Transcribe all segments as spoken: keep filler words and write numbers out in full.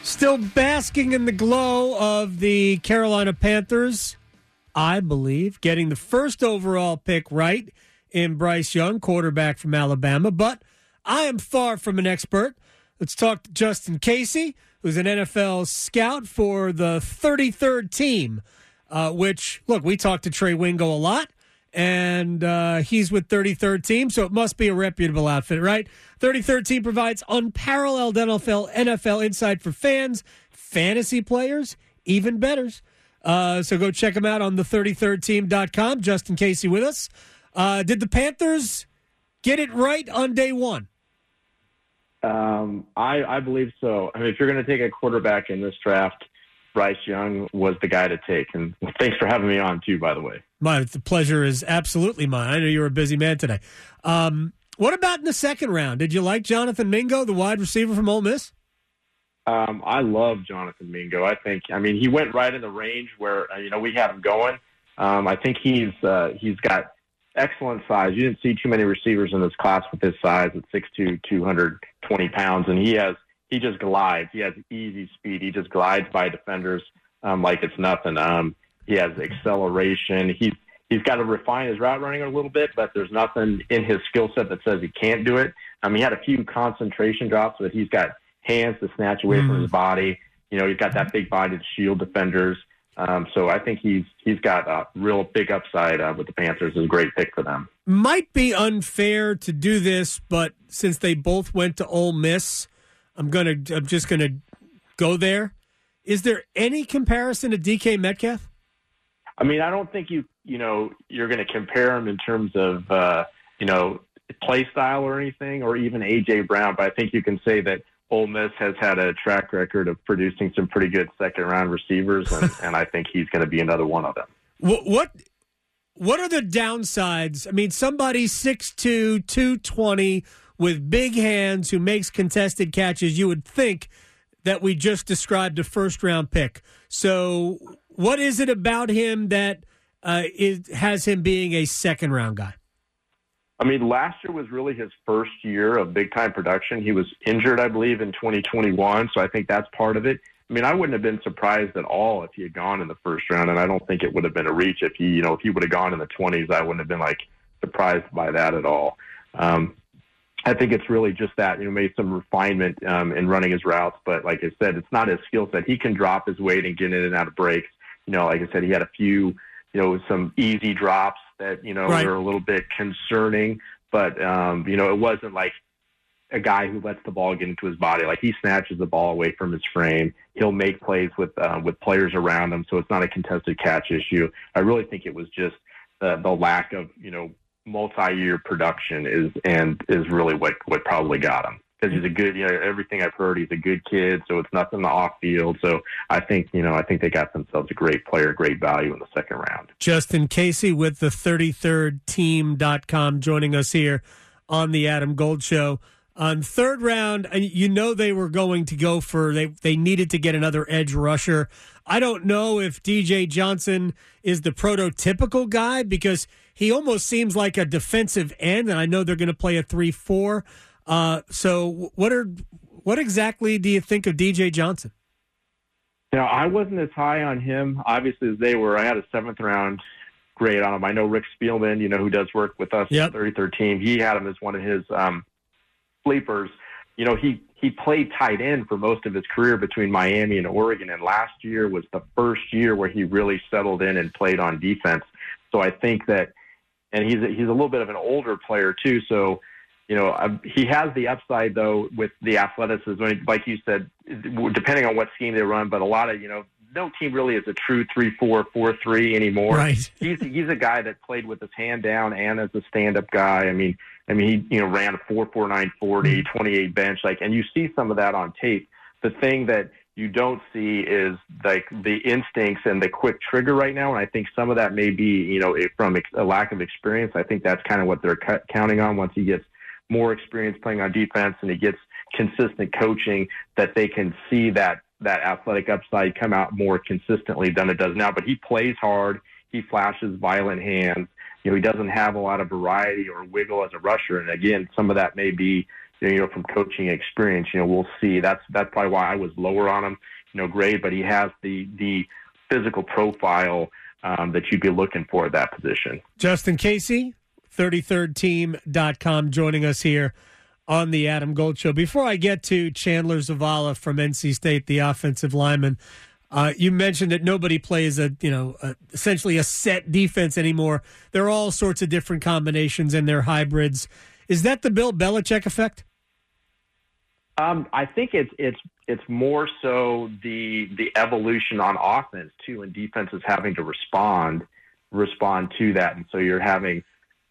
Still basking in the glow of the Carolina Panthers, I believe, getting the first overall pick right in Bryce Young, quarterback from Alabama. But I am far from an expert. Let's talk to Justin Casey, who's an N F L scout for the thirty-third team, uh, which, look, we talked to Trey Wingo a lot, and uh, he's with thirty-third team, so it must be a reputable outfit, right? thirty-third team provides unparalleled N F L, N F L insight for fans, fantasy players, even bettors. Uh, so go check them out on the thirty-third team dot com. Justin Casey with us. Uh, did the Panthers get it right on day one? Um, I, I believe so. I mean, if you're going to take a quarterback in this draft, Bryce Young was the guy to take. And thanks for having me on, too, by the way. My, the pleasure is absolutely mine. I know you were a busy man today. Um, what about in the second round? Did you like Jonathan Mingo, the wide receiver from Ole Miss? Um, I love Jonathan Mingo. I think, I mean, he went right in the range where, you know, we had him going. Um, I think he's uh, he's got excellent size. You didn't see too many receivers in this class with his size at six two, two hundred twenty pounds. And he has, he just glides. He has easy speed. He just glides by defenders um, like it's nothing. Um, he has acceleration. He's, he's got to refine his route running a little bit, but there's nothing in his skill set that says he can't do it. Um, he had a few concentration drops, but he's got hands to snatch away mm. from his body. You know, he's got that big body to shield defenders. Um, so I think he's he's got a real big upside uh, with the Panthers. Is a great pick for them. Might be unfair to do this, but since they both went to Ole Miss, I'm gonna I'm just gonna go there. Is there any comparison to D K Metcalf? I mean, I don't think you you know you're going to compare him in terms of uh, you know play style or anything, or even A J Brown. But I think you can say that Ole Miss has had a track record of producing some pretty good second-round receivers, and, and I think he's going to be another one of them. What, what what are the downsides? I mean, somebody six two, two twenty with big hands who makes contested catches, you would think that we just described a first-round pick. So what is it about him that uh, is, has him being a second-round guy? I mean, last year was really his first year of big-time production. He was injured, I believe, in twenty twenty-one, so I think that's part of it. I mean, I wouldn't have been surprised at all if he had gone in the first round, and I don't think it would have been a reach if he, you know, if he would have gone in the twenties. I wouldn't have been like surprised by that at all. Um, I think it's really just that, you know, made some refinement um, in running his routes, but like I said, it's not his skill set. He can drop his weight and get in and out of breaks. You know, like I said, he had a few, you know, some easy drops that, you know, right. were a little bit concerning, but, um, you know, it wasn't like a guy who lets the ball get into his body. Like, he snatches the ball away from his frame. He'll make plays with, uh, with players around him. So it's not a contested catch issue. I really think it was just the, the lack of, you know, multi-year production is, and is really what, what probably got him. Because he's a good, you know, everything I've heard, he's a good kid, so it's nothing off field. So I think, you know, I think they got themselves a great player, great value in the second round. Justin Casey with the thirty-third team dot com joining us here on the Adam Gold Show. On third round, you know they were going to go for, they, they needed to get another edge rusher. I don't know if D J Johnson is the prototypical guy because he almost seems like a defensive end, and I know they're going to play a three four. Uh, so what are what exactly do you think of D J Johnson? You know, I wasn't as high on him, obviously, as they were. I had a seventh round grade on him. I know Rick Spielman, you know, who does work with us yep. in the thirty-third team, he had him as one of his um, sleepers. You know, he, he played tight end for most of his career between Miami and Oregon, and last year was the first year where he really settled in and played on defense. So I think that, and he's a, he's a little bit of an older player too, so you know, uh, he has the upside, though, with the athleticism. Like you said, depending on what scheme they run, but a lot of, you know, no team really is a true three four, four three anymore. Right. He's he's a guy that played with his hand down and as a stand-up guy. I mean, I mean, he, you know, ran a four four nine forty, twenty-eight bench, like, and you see some of that on tape. The thing that you don't see is like the instincts and the quick trigger right now. And I think some of that may be, you know, from a lack of experience. I think that's kind of what they're cu- counting on once he gets more experience playing on defense and he gets consistent coaching, that they can see that that athletic upside come out more consistently than it does now. But he plays hard. He flashes violent hands. You know, he doesn't have a lot of variety or wiggle as a rusher. And again, some of that may be, you know, from coaching experience, you know, we'll see. That's that's probably why I was lower on him, you know, grade, but he has the the physical profile um, that you'd be looking for at that position. Justin Casey, thirty-third team dot com, joining us here on the Adam Gold Show. Before I get to Chandler Zavala from N C State, the offensive lineman, uh, you mentioned that nobody plays a, you know, a, essentially a set defense anymore. There are all sorts of different combinations and they're hybrids. Is that the Bill Belichick effect? Um, I think it's it's it's more so the the evolution on offense too, and defenses having to respond respond to that, and so you're having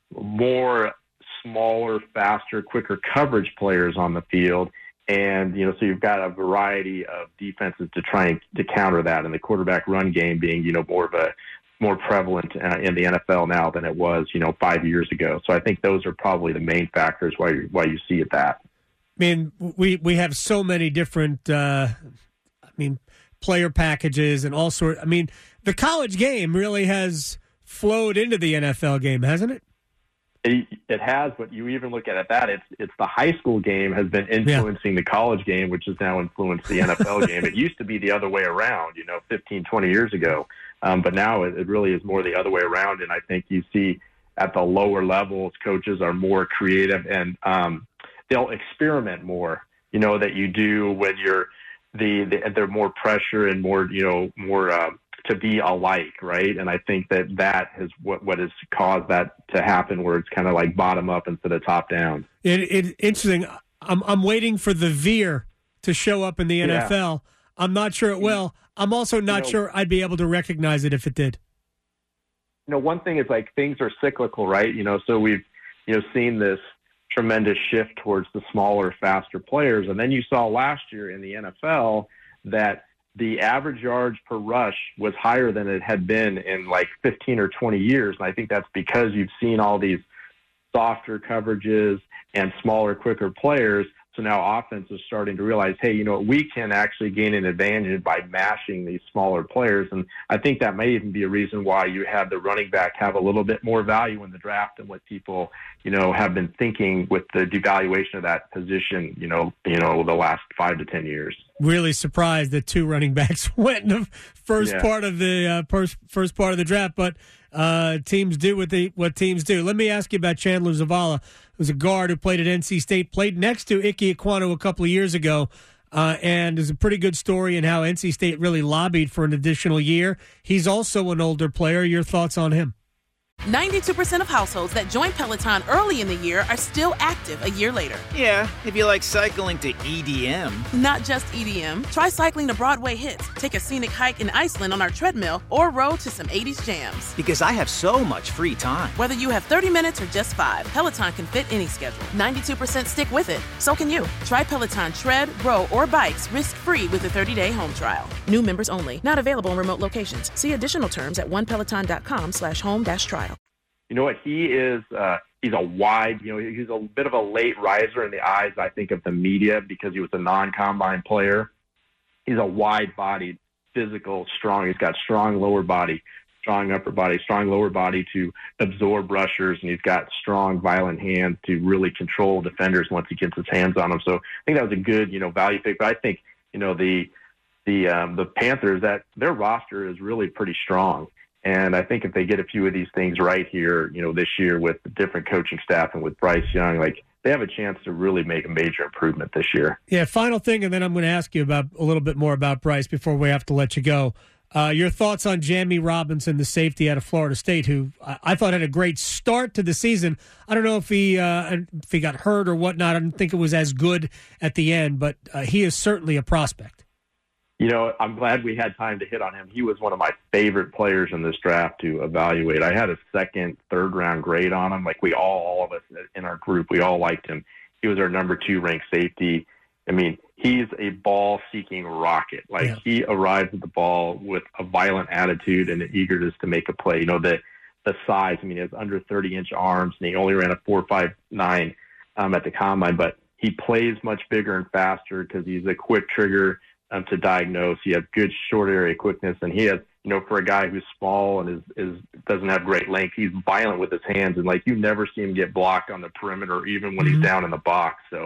more smaller, faster, quicker coverage players on the field. And, you know, so you've got a variety of defenses to try and to counter that. And the quarterback run game being, you know, more of a more prevalent uh, in the N F L now than it was, you know, five years ago. So I think those are probably the main factors why you, why you see it that. I mean, we, we have so many different, uh, I mean, player packages and all sorts. I mean, the college game really has flowed into the N F L game, hasn't it? It, it has, but you even look at it that it's it's the high school game has been influencing yeah. the college game, which has now influenced the N F L game. It used to be the other way around, you know, fifteen, twenty years ago. Um, but now it, it really is more the other way around. And I think you see at the lower levels, coaches are more creative and um, they'll experiment more, you know, that you do when you're the, the they're more pressure and more, you know, more uh, to be alike, right? And I think that that is what, what has caused that to happen, where it's kind of like bottom up instead of top down. It, it interesting. I'm I'm waiting for the veer to show up in the N F L. Yeah. I'm not sure it will. I'm also not you know, sure I'd be able to recognize it if it did. You know, one thing is like things are cyclical, right? You know, so we've you know seen this tremendous shift towards the smaller, faster players, and then you saw last year in the N F L that the average yards per rush was higher than it had been in like fifteen or twenty years. And I think that's because you've seen all these softer coverages and smaller, quicker players. So now offense is starting to realize, hey, you know, we can actually gain an advantage by mashing these smaller players. And I think that may even be a reason why you had the running back have a little bit more value in the draft than what people, you know, have been thinking with the devaluation of that position, you know, you know, the last five to ten years. Really surprised that two running backs went in the first yeah. part of the uh, first, first part of the draft, but uh, teams do what they what teams do. Let me ask you about Chandler Zavala, who's a guard who played at N C State, played next to Ike Ekwonu a couple of years ago, uh, and is a pretty good story in how N C State really lobbied for an additional year. He's also an older player. Your thoughts on him? ninety-two percent of households that join Peloton early in the year are still active a year later. Yeah, if you like cycling to E D M. Not just E D M. Try cycling to Broadway hits, take a scenic hike in Iceland on our treadmill, or row to some eighties jams. Because I have so much free time. Whether you have thirty minutes or just five, Peloton can fit any schedule. ninety-two percent stick with it. So can you. Try Peloton tread, row, or bikes risk-free with a thirty-day home trial. New members only. Not available in remote locations. See additional terms at onepeloton.com slash home dash trial. You know what? He is, uh, he's a wide, you know, he's a bit of a late riser in the eyes, I think, of the media because he was a non-combine player. He's a wide-bodied, physical, strong. He's got strong lower body, strong upper body, strong lower body to absorb rushers, and he's got strong, violent hands to really control defenders once he gets his hands on them. So I think that was a good, you know, value pick. But I think, you know, the the um, the Panthers, that their roster is really pretty strong. And I think if they get a few of these things right here, you know, this year with the different coaching staff and with Bryce Young, like they have a chance to really make a major improvement this year. Yeah, final thing, and then I'm going to ask you about a little bit more about Bryce before we have to let you go. Uh, your thoughts on Jamie Robinson, the safety out of Florida State, who I, I thought had a great start to the season. I don't know if he uh, if he got hurt or whatnot. I didn't think it was as good at the end, but uh, he is certainly a prospect. You know, I'm glad we had time to hit on him. He was one of my favorite players in this draft to evaluate. I had a second, third round grade on him. Like we all, all of us in our group, we all liked him. He was our number two ranked safety. I mean, he's a ball seeking rocket. Like yeah. he arrives at the ball with a violent attitude and an eagerness to make a play. You know, the, the size, I mean, he has under thirty inch arms and he only ran a four five nine um, at the combine, but he plays much bigger and faster because he's a quick trigger Um, to diagnose. He has good short area quickness, and he has, you know, for a guy who's small and is, is doesn't have great length, he's violent with his hands, and like you never see him get blocked on the perimeter, even when mm-hmm. he's down in the box. So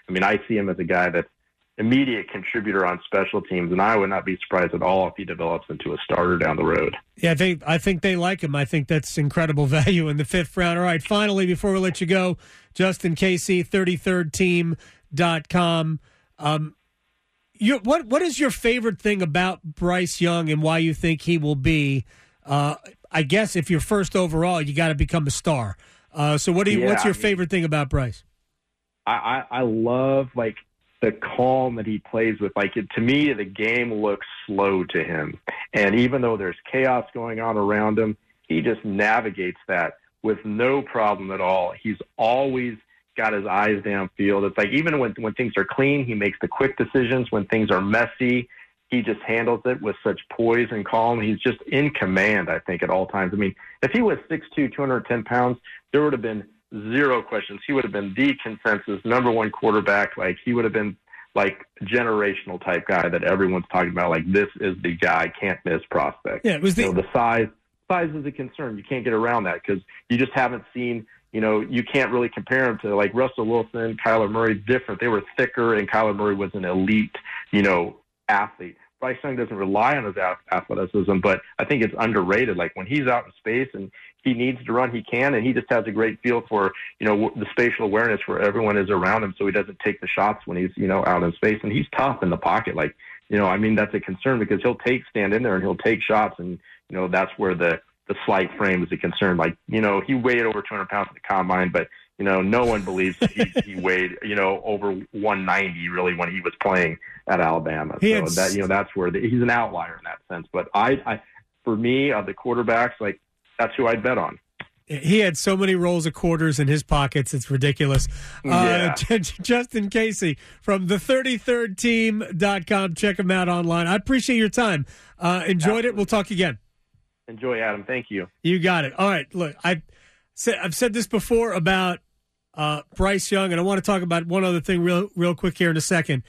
I mean, I see him as a guy that's immediate contributor on special teams, and I would not be surprised at all if he develops into a starter down the road. Yeah, I think I think they like him. I think that's incredible value in the fifth round. All right, finally, before we let you go, Justin Casey, thirty-third team dot com. Um, you, what what is your favorite thing about Bryce Young and why you think he will be? Uh, I guess if you're first overall, you got to become a star. Uh, so what do you? Yeah, what's your I mean, favorite thing about Bryce? I, I, I love like. the calm that he plays with. Like, it, to me, the game looks slow to him. And even though there's chaos going on around him, he just navigates that with no problem at all. He's always got his eyes downfield. It's like even when, when things are clean, he makes the quick decisions. When things are messy, he just handles it with such poise and calm. He's just in command, I think, at all times. I mean, if he was six two, two hundred ten pounds, there would have been zero questions. He would have been the consensus number one quarterback. Like, he would have been like generational type guy that everyone's talking about. Like, this is the guy, can't miss prospect. Yeah, it was the, you know, the size. Size is a concern. You can't get around that because you just haven't seen. You know, you can't really compare him to like Russell Wilson, Kyler Murray. Different. They were thicker, and Kyler Murray was an elite, you know, athlete. Bryce Young doesn't rely on his athleticism, but I think it's underrated. Like, when he's out in space and he needs to run, he can, and he just has a great feel for, you know, the spatial awareness where everyone is around him, so he doesn't take the shots when he's, you know, out in space. And he's tough in the pocket. Like, you know, I mean, that's a concern because he'll take stand in there and he'll take shots, and you know, that's where the the slight frame is a concern. Like, you know, he weighed over two hundred pounds at the combine, but you know, no one believes he, he weighed, you know, over one ninety really when he was playing at Alabama. He so had... that, you know, that's where the, he's an outlier in that sense. But I, I, for me, of the quarterbacks, like, that's who I'd bet on. He had so many rolls of quarters in his pockets, it's ridiculous. Yeah. Uh, Justin Casey from the thirty-third team dot com. Check him out online. I appreciate your time. Uh, enjoyed Absolutely. It. We'll talk again. Enjoy, Adam. Thank you. You got it. All right. Look, I said, I've said this before about uh, Bryce Young, and I want to talk about one other thing real, real quick here in a second.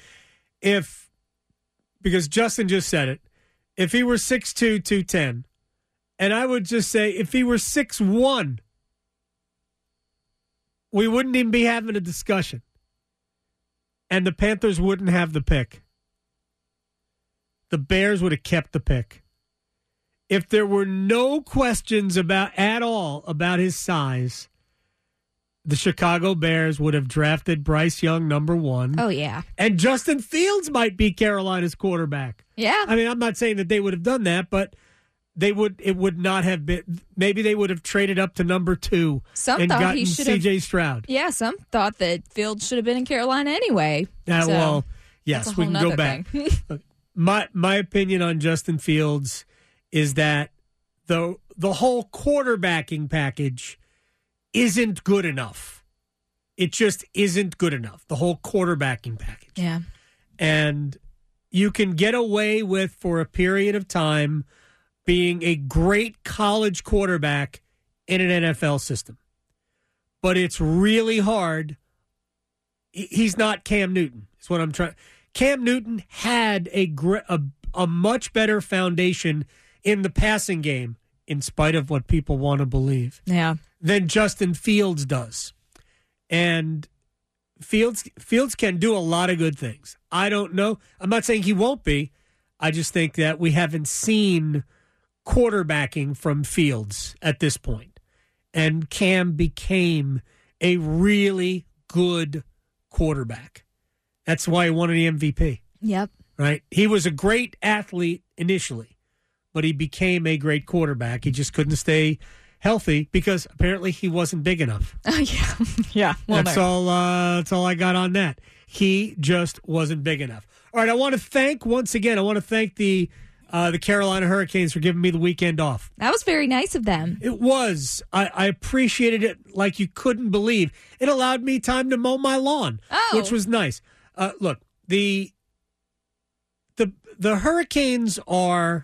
If, because Justin just said it, if he were six two, two ten, and I would just say if he were six one, we wouldn't even be having a discussion. And the Panthers wouldn't have the pick. The Bears would have kept the pick. If there were no questions about at all about his size, the Chicago Bears would have drafted Bryce Young number one. Oh, yeah. And Justin Fields might be Carolina's quarterback. Yeah. I mean, I'm not saying that they would have done that, but they would. It would not have been. Maybe they would have traded up to number two some and thought gotten he should C J have, Stroud. Yeah, some thought that Fields should have been in Carolina anyway. Uh, so well, yes, we can go back. my my opinion on Justin Fields is that the the whole quarterbacking package isn't good enough. It just isn't good enough. The whole quarterbacking package. Yeah. And you can get away with, for a period of time, being a great college quarterback in an N F L system. But it's really hard. He's not Cam Newton, is what I'm trying. Cam Newton had a, a, a much better foundation in the passing game, in spite of what people want to believe, yeah, than Justin Fields does. And Fields Fields can do a lot of good things. I don't know. I'm not saying he won't be. I just think that we haven't seen quarterbacking from Fields at this point. And Cam became a really good quarterback. That's why he won the M V P. Yep. Right? He was a great athlete initially, but he became a great quarterback. He just couldn't stay healthy because apparently he wasn't big enough. Oh, yeah. yeah. Well, that's there. all uh, That's all I got on that. He just wasn't big enough. All right, I want to thank, once again, I want to thank the uh, the Carolina Hurricanes for giving me the weekend off. That was very nice of them. It was. I, I appreciated it like you couldn't believe. It allowed me time to mow my lawn, oh. which was nice. Uh, look, the the the Hurricanes are.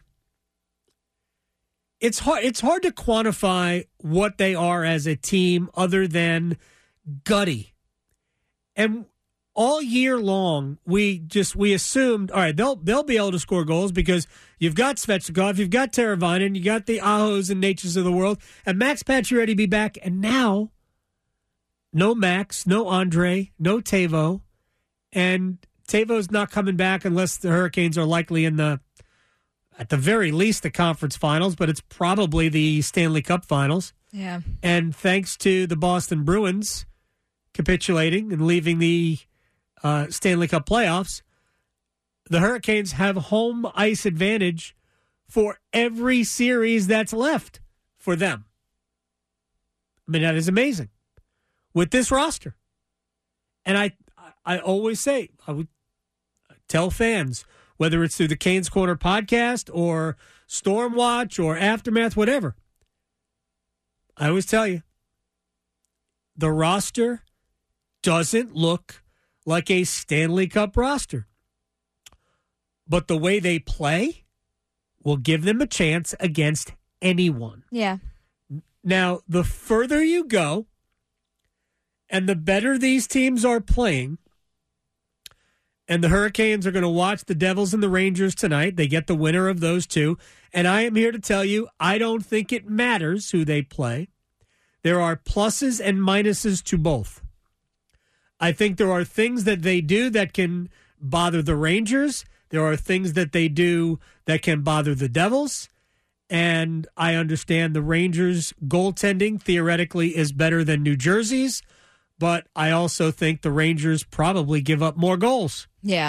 It's hard. It's hard to quantify what they are as a team, other than gutty. And all year long, we just we assumed, all right, they'll they'll be able to score goals because you've got Svechnikov, you've got Teravainen, you got the Ahos and Natures of the world, and Max Pacioretty be back. And now, no Max, no Andre, no Tavo, And Tavo's not coming back unless the Hurricanes are likely in the, at the very least, the conference finals, but it's probably the Stanley Cup finals. Yeah. And thanks to the Boston Bruins capitulating and leaving the uh, Stanley Cup playoffs, the Hurricanes have home ice advantage for every series that's left for them. I mean, that is amazing with this roster. And I, I always say, I would tell fans, whether it's through the Canes Corner podcast or Stormwatch or Aftermath, whatever, I always tell you, the roster doesn't look like a Stanley Cup roster. But the way they play will give them a chance against anyone. Yeah. Now, the further you go and the better these teams are playing, and the Hurricanes are going to watch the Devils and the Rangers tonight. They get the winner of those two. And I am here to tell you, I don't think it matters who they play. There are pluses and minuses to both. I think there are things that they do that can bother the Rangers. There are things that they do that can bother the Devils. And I understand the Rangers' goaltending theoretically is better than New Jersey's. But I also think the Rangers probably give up more goals. Yeah.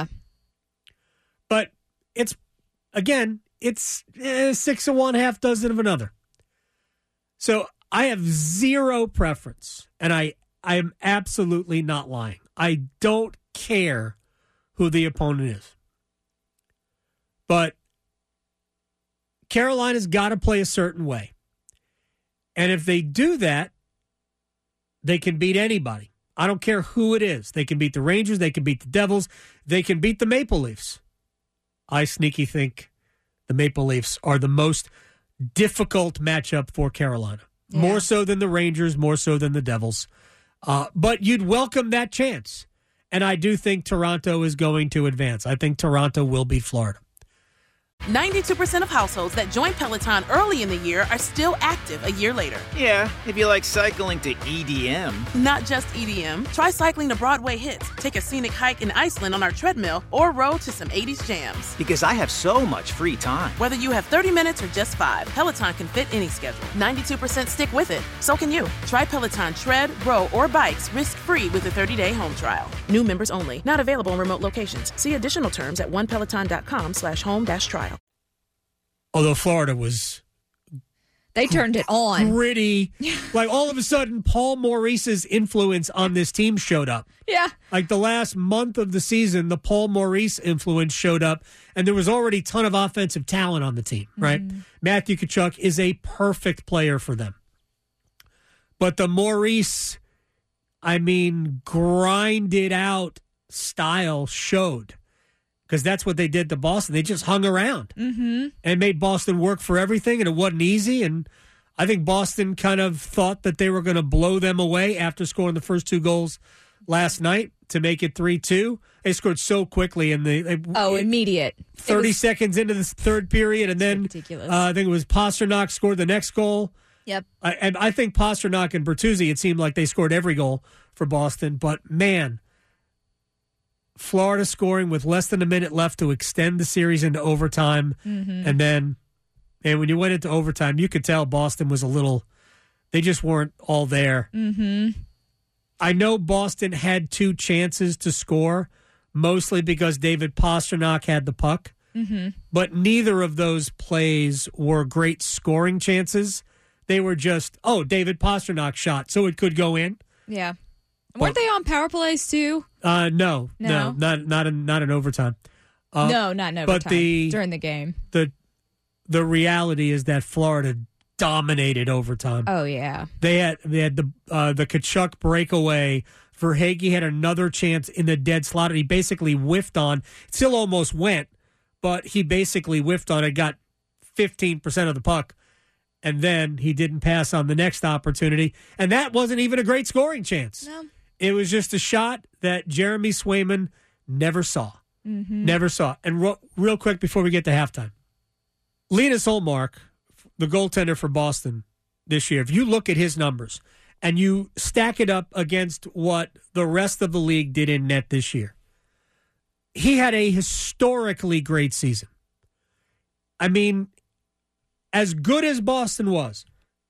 But it's, again, it's eh, six of one, half dozen of another. So I have zero preference, and I, I am absolutely not lying. I don't care who the opponent is. But Carolina's got to play a certain way. And if they do that, they can beat anybody. I don't care who it is. They can beat the Rangers. They can beat the Devils. They can beat the Maple Leafs. I sneaky think the Maple Leafs are the most difficult matchup for Carolina. Yeah. More so than the Rangers, more so than the Devils. Uh, but you'd welcome that chance. And I do think Toronto is going to advance. I think Toronto will beat Florida. ninety-two percent of households that join Peloton early in the year are still active a year later. Yeah, if you like cycling to E D M. Not just E D M. Try cycling to Broadway hits, take a scenic hike in Iceland on our treadmill, or row to some eighties jams. Because I have so much free time. Whether you have thirty minutes or just five, Peloton can fit any schedule. ninety-two percent stick with it. So can you. Try Peloton tread, row, or bikes risk-free with a thirty-day home trial. New members only. Not available in remote locations. See additional terms at onepeloton.com slash home dash trial. Although Florida was... They turned it on. Gritty. Like, all of a sudden, Paul Maurice's influence on this team showed up. Yeah. Like, the last month of the season, the Paul Maurice influence showed up, and there was already a ton of offensive talent on the team, right? Mm. Matthew Tkachuk is a perfect player for them. But the Maurice, I mean, grinded out style showed. Because that's what they did to Boston. They just hung around mm-hmm. and made Boston work for everything, and it wasn't easy. And I think Boston kind of thought that they were going to blow them away after scoring the first two goals last night to make it three two. They scored so quickly in the they, oh immediate thirty was, seconds into the third period, and then ridiculous. Uh, I think it was Pasternak scored the next goal. Yep, I, and I think Pasternak and Bertuzzi, it seemed like they scored every goal for Boston, but man. Florida scoring with less than a minute left to extend the series into overtime. Mm-hmm. And then, and when you went into overtime, you could tell Boston was a little, they just weren't all there. Mm-hmm. I know Boston had two chances to score, mostly because David Pasternak had the puck. Mm-hmm. But neither of those plays were great scoring chances. They were just, oh, David Pasternak shot, so it could go in. Yeah. Weren't they on power plays too? Uh, no, no, no, not not in not in overtime. Uh, no, not in overtime. But the during the game, the the reality is that Florida dominated overtime. Oh yeah, they had they had the uh, the Tkachuk breakaway. Verhaeghe had another chance in the dead slot. He basically whiffed on. It still almost went, but he basically whiffed on it. Got fifteen percent of the puck. And then he didn't pass on the next opportunity. And that wasn't even a great scoring chance. No. It was just a shot that Jeremy Swayman never saw. Mm-hmm. Never saw. And ro- real quick before we get to halftime. Linus Ullmark, the goaltender for Boston this year, if you look at his numbers and you stack it up against what the rest of the league did in net this year, he had a historically great season. I mean, as good as Boston was,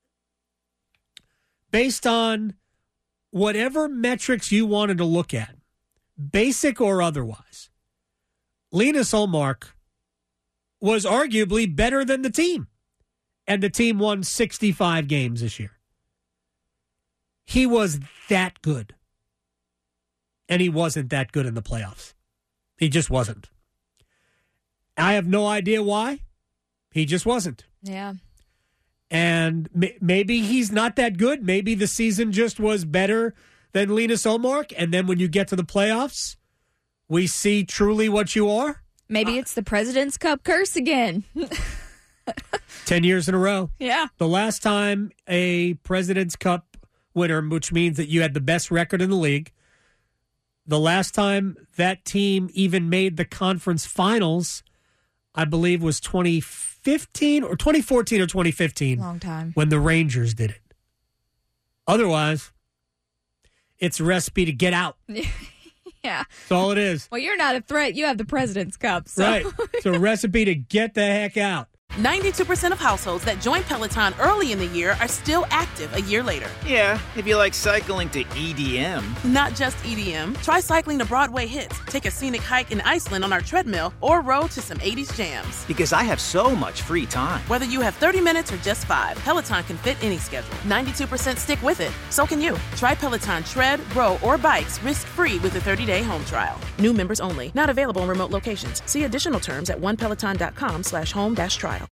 based on whatever metrics you wanted to look at, basic or otherwise, Linus Ullmark was arguably better than the team. And the team won sixty-five games this year. He was that good. And he wasn't that good in the playoffs. He just wasn't. I have no idea why. He just wasn't. Yeah. And m- maybe he's not that good. Maybe the season just was better than Linus Ullmark. And then when you get to the playoffs, we see truly what you are. Maybe it's the President's Cup curse again. Ten years in a row. Yeah. The last time a President's Cup winner, which means that you had the best record in the league, the last time that team even made the conference finals, I believe, was twenty fifteen or twenty fourteen or twenty fifteen. Long time. When the Rangers did it. Otherwise, it's a recipe to get out. Yeah. That's all it is. Well, you're not a threat. You have the President's Cup. So. Right. It's a recipe to get the heck out. ninety-two percent of households that join Peloton early in the year are still active a year later. Yeah, if you like cycling to E D M. Not just E D M. Try cycling to Broadway hits, take a scenic hike in Iceland on our treadmill, or row to some eighties jams. Because I have so much free time. Whether you have thirty minutes or just five, Peloton can fit any schedule. ninety-two percent stick with it. So can you. Try Peloton tread, row, or bikes risk-free with a thirty-day home trial. New members only. Not available in remote locations. See additional terms at onepeloton.com slash home dash trial.